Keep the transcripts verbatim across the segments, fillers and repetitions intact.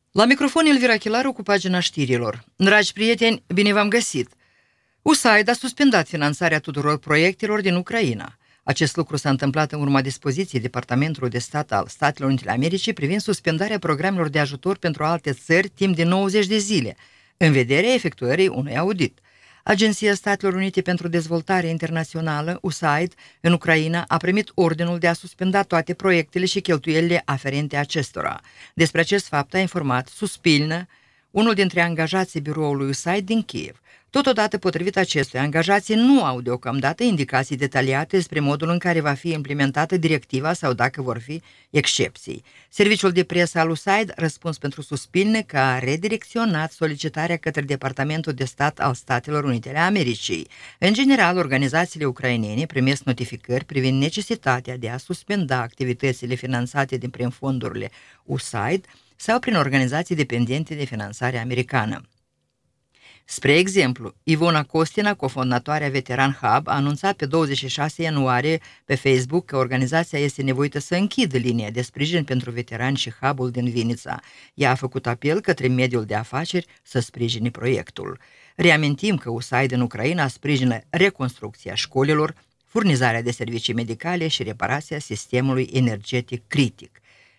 La microfon Elvira Chilaru cu pagina știrilor. Dragi prieteni, bine v-am găsit! U S A I D a suspendat finanțarea tuturor proiectelor din Ucraina. Acest lucru s-a întâmplat în urma dispoziției Departamentului de Stat al Statelor Unite ale Americii privind suspendarea programelor de ajutor pentru alte țări timp de nouăzeci de zile, în vederea efectuării unui audit. Agenția Statelor Unite pentru Dezvoltare Internațională, U S A I D, în Ucraina, a primit ordinul de a suspenda toate proiectele și cheltuielile aferente acestora. Despre acest fapt a informat Suspilnă, unul dintre angajații biroului U S A I D din Kiev. Totodată, potrivit acestuia, angajații nu au deocamdată indicații detaliate despre modul în care va fi implementată directiva sau dacă vor fi excepții. Serviciul de presă al U S A I D a răspuns pentru Suspilne că a redirecționat solicitarea către Departamentul de Stat al Statelor Unite ale Americii. În general, organizațiile ucrainene primesc notificări privind necesitatea de a suspenda activitățile finanțate din prin fondurile U S A I D sau prin organizații dependente de finanțare americană. Spre exemplu, Ivona Costina, cofondatoarea Veteran Hub, a anunțat pe douăzeci și șase ianuarie pe Facebook că organizația este nevoită să închidă linia de sprijin pentru veterani și hub-ul din Vinița. Ea a făcut apel către mediul de afaceri să sprijine proiectul. Reamintim că U S A I D în Ucraina sprijină reconstrucția școlilor, furnizarea de servicii medicale și reparația sistemului energetic critic.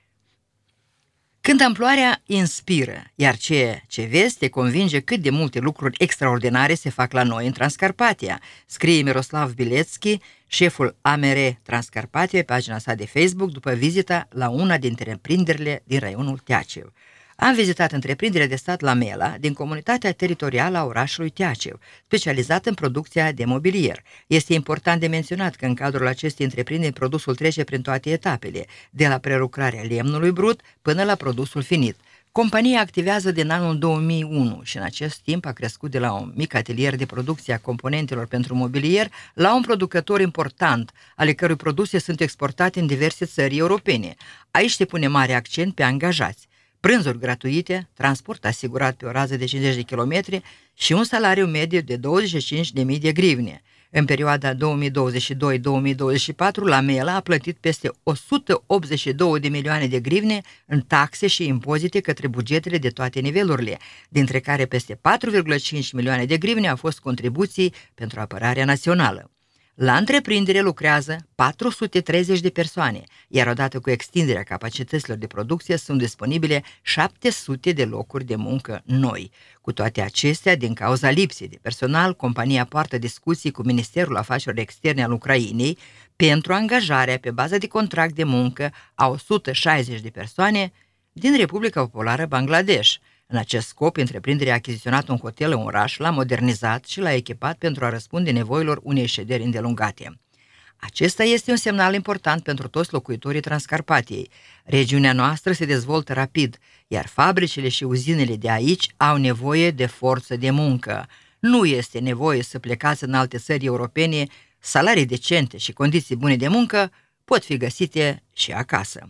Când amploarea inspiră, iar ceea ce vezi te convinge cât de multe lucruri extraordinare se fac la noi în Transcarpatia, scrie Miroslav Biletski, șeful A M R Transcarpatia, pe pagina sa de Facebook, după vizita la una dintre întreprinderile din raionul Teacev. Am vizitat întreprinderea de stat Lamela din comunitatea teritorială a orașului Teacev, specializată în producția de mobilier. Este important de menționat că în cadrul acestei întreprinderi produsul trece prin toate etapele, de la prelucrarea lemnului brut până la produsul finit. Compania activează din anul două mii unu și în acest timp a crescut de la un mic atelier de producție a componentelor pentru mobilier la un producător important, ale cărui produse sunt exportate în diverse țări europene. Aici se pune mare accent pe angajați. Prânzuri gratuite, transport asigurat pe o rază de cincizeci de kilometri și un salariu mediu de douăzeci și cinci de mii de grivne. În perioada două mii douăzeci și doi - două mii douăzeci și patru, Lamela a plătit peste o sută optzeci și două de milioane de grivne în taxe și impozite către bugetele de toate nivelurile, dintre care peste patru virgulă cinci milioane de grivne au fost contribuții pentru apărarea națională. La întreprindere lucrează patru sute treizeci de persoane, iar odată cu extinderea capacităților de producție sunt disponibile șapte sute de locuri de muncă noi. Cu toate acestea, din cauza lipsei de personal, compania poartă discuții cu Ministerul Afacerilor Externe al Ucrainei pentru angajarea pe bază de contract de muncă a o sută șaizeci de persoane din Republica Populară Bangladesh. În acest scop, întreprinderea a achiziționat un hotel în oraș, l-a modernizat și l-a echipat pentru a răspunde nevoilor unei șederi îndelungate. Acesta este un semnal important pentru toți locuitorii Transcarpatiei. Regiunea noastră se dezvoltă rapid, iar fabricile și uzinele de aici au nevoie de forță de muncă. Nu este nevoie să plecați în alte țări europene, salarii decente și condiții bune de muncă pot fi găsite și acasă.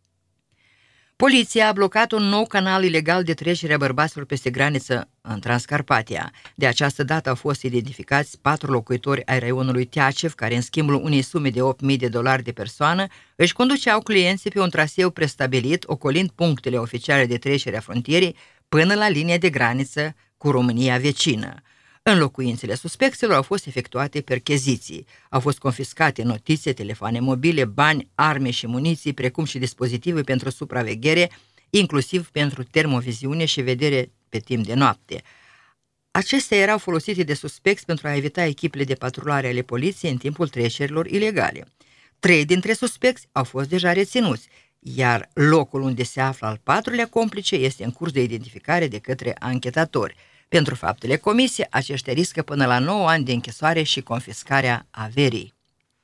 Poliția a blocat un nou canal ilegal de trecere a bărbaților peste graniță în Transcarpatia. De această dată au fost identificați patru locuitori ai raionului Teacev, care în schimbul unei sume de opt mii de dolari de persoană își conduceau clienții pe un traseu prestabilit, ocolind punctele oficiale de trecere a frontierei până la linia de graniță cu România vecină. În locuințele suspecților au fost efectuate percheziții. Au fost confiscate notițe, telefoane mobile, bani, arme și muniții, precum și dispozitive pentru supraveghere, inclusiv pentru termoviziune și vedere pe timp de noapte. Acestea erau folosite de suspecți pentru a evita echipele de patrulare ale poliției în timpul trecerilor ilegale. Trei dintre suspecți au fost deja reținuți, iar locul unde se află al patrulea complice este în curs de identificare de către anchetatori. Pentru faptele comise, aceștia riscă până la nouă ani de închisoare și confiscarea averii.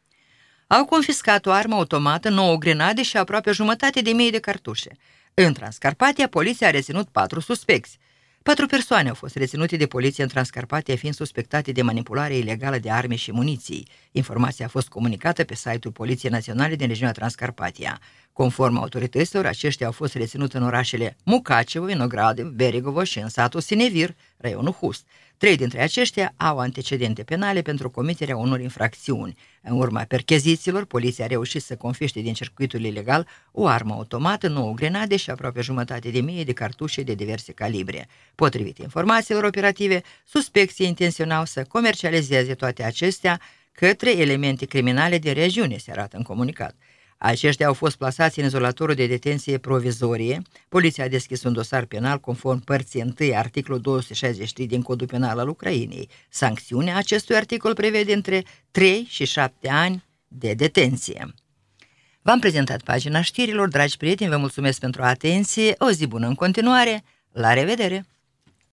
Au confiscat o armă automată, nouă grenade și aproape jumătate de mii de cartușe. În Transcarpatia, poliția a reținut patru suspecți. Patru persoane au fost reținute de poliție în Transcarpatia, fiind suspectate de manipulare ilegală de arme și muniții. Informația a fost comunicată pe site-ul Poliției Naționale din regiunea Transcarpatia. Conform autorităților, aceștia au fost reținuți în orașele Mukachevo, Vinogradov, Berigovo și în satul Sinevir, raionul Hust. Trei dintre aceștia au antecedente penale pentru comiterea unor infracțiuni. În urma perchezițiilor, poliția a reușit să confiște din circuitul ilegal o armă automată, nouă grenade și aproape jumătate de mie de cartușe de diverse calibre. Potrivit informațiilor operative, suspecții intenționau să comercializeze toate acestea către elemente criminale din regiune, se arată în comunicat. Aceștia au fost plasați în izolatorul de detenție provizorie. Poliția a deschis un dosar penal conform părții întâi, articolul două sute șaizeci și trei din Codul Penal al Ucrainei. Sancțiunea acestui articol prevede între trei și șapte ani de detenție. V-am prezentat pagina știrilor, dragi prieteni, vă mulțumesc pentru atenție, o zi bună în continuare, la revedere!